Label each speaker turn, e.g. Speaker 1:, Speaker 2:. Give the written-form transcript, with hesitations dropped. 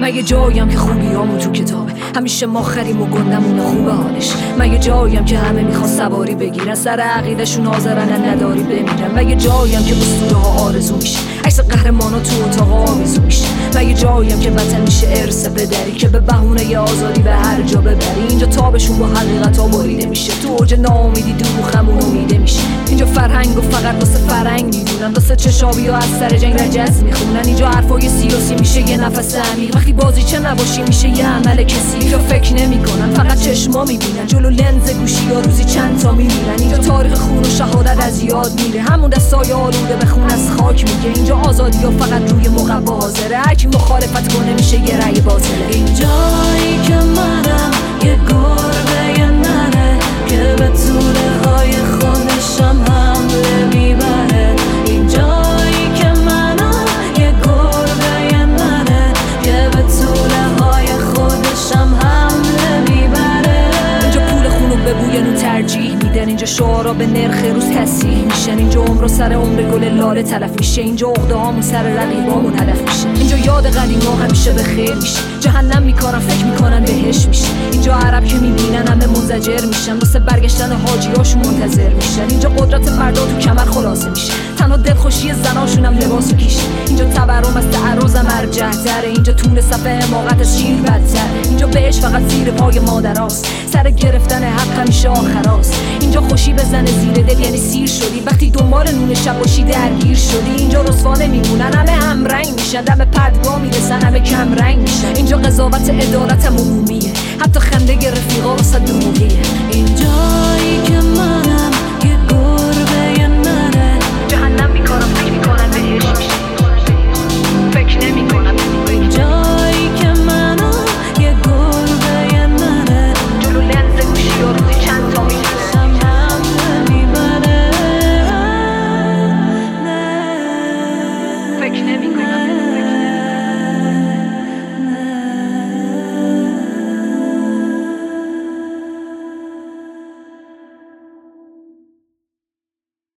Speaker 1: مگه جاییم که خوبیامون تو کتابه همیشه ما خریم و گندمون خوبه حالش؟ مگه جاییم که همه میخوان سواری بگیرن سر عقیدشون حاضرن نداری بمیرن؟ مگه جاییم که اسطوره ها آرزو میشه عکس قهرمانا تو اتاق آویزو میشه؟ مگه جاییم که وطن میشه ارث پدری که به بهونه آزادی به هر جا ببری؟ اینجا تابشون با حقیقت ها بریده میشه تو اوج ناامیدی دوخمون امیده میشه. اینجا فرهنگ و فقط واسه فرهنگ میدونن واسه چشابی و از سر جنگ رجز میخونن. اینجا حرفای سیاسی میشه یه نفس عمیق وقتی بازی چه نباشی میشه یه عمل کسی. اینجا فکر نمیکنن فقط چشما میبینن جلو لنز گوشی یا روزی چند تا میمیرن. اینجا تاریخ خون و شهادت از یاد میره همون دستای آلوده به خون از خاک میگه. اینجا آزادی ها فقط روی مقوا حاضره هر کی مخالفت کنه میشه یه رأی باطله.
Speaker 2: اینجایی که منم یه گربه نره که به توله های خودشم حمله میبره. اینجایی که منم یه گربه نره که به توله های خودشم حمله میبره.
Speaker 1: اینجا پول خونو به بوی نو ترجیح میدن اینجا شعارا به نرخ روز تصحیح میشن. اینجا عمر سر عمر گل لاله تلف میشه. اینجا عقده هامون سر رقیبامون هدف میشه. اینجا یاد قدیما همیشه به خیر میشه. جهنم میکارن فکر میکنن بهش میشه. اینجا عرب که میبینن همه منزجر میشن واسه برگشتن حاجیاشون منتظر میشن. اینجا قدرت فردا تو کمر خلاصه میشه تنها دلخوشی زناشون هم لباسو کیشه. اینجا تورم از تعرضم ارجح تره. اینجا طول صفحه حماقت از شیر بدتر. اینجا بهش فقط زیر پای مادراست سر گرفتن حق همیشه آخراست. اینجا خوشی بزنه زیر دل یعنی سیر شدی وقتی دنبال نون شب باشی درگیر شدی. اینجا رسوا نمیمونن همه همرنگ میشن دم پدگاه میرسن همه کم رنگ میشن. اینجا قضاوت عدالت عمومیه حتی خنده رفیقا واسه دروغیه.
Speaker 2: اینجایی که